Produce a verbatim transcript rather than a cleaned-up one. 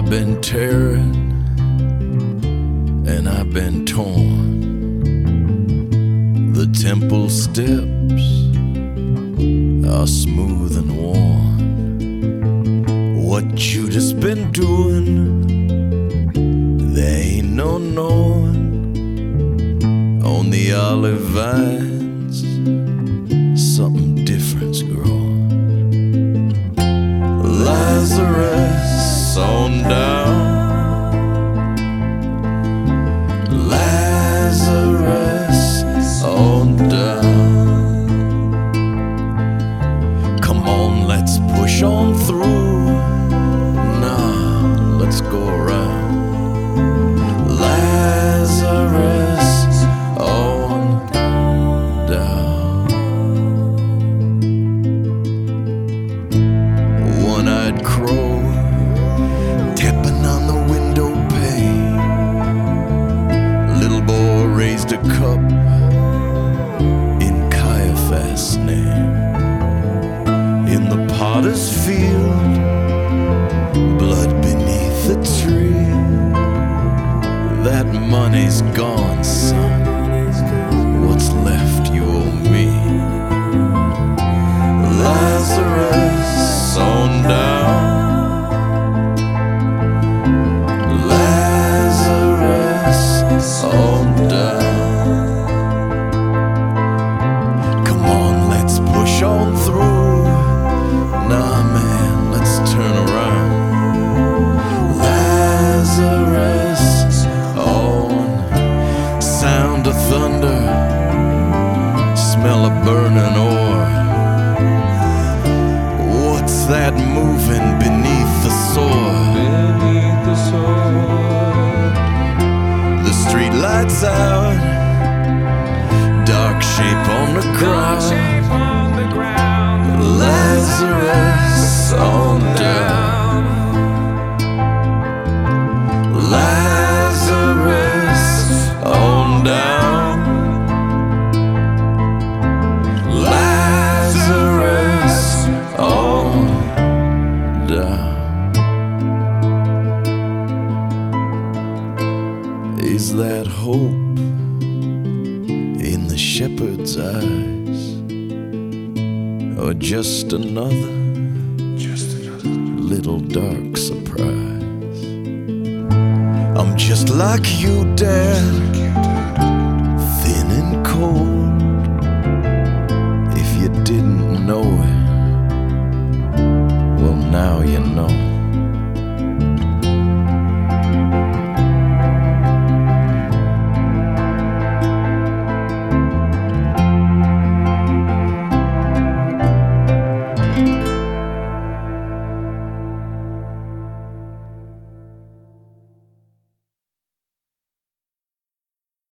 I've been tearing and I've been torn. The temple steps are smooth and worn. What Judas been doing, there ain't no knowing. On the olive vines, something different's growing. Lazarus on down, Lazarus on down. Come on, let's push on through. Nah, let's go around. Lazarus on down. One-eyed crow tapping on the window pane. Little boy raised a cup in Caiaphas' name. In the potter's field, blood beneath the tree. That money's gone, son. What's left you owe me. Lazarus on down, Lazarus on down. Come on, let's push on through. Nah, man, let's turn around. Lazarus on. Sound of thunder, smell of burning ore. What's that moving beneath the soil? Beneath the soil. The street lights out, dark shape on the ground. Shape on the ground. Lazarus on down, Lazarus on down, Lazarus on down. Is that hope in the shepherd's eyes, or just another, Just another. little dark surprise? I'm just like you, Dad, thin and cold.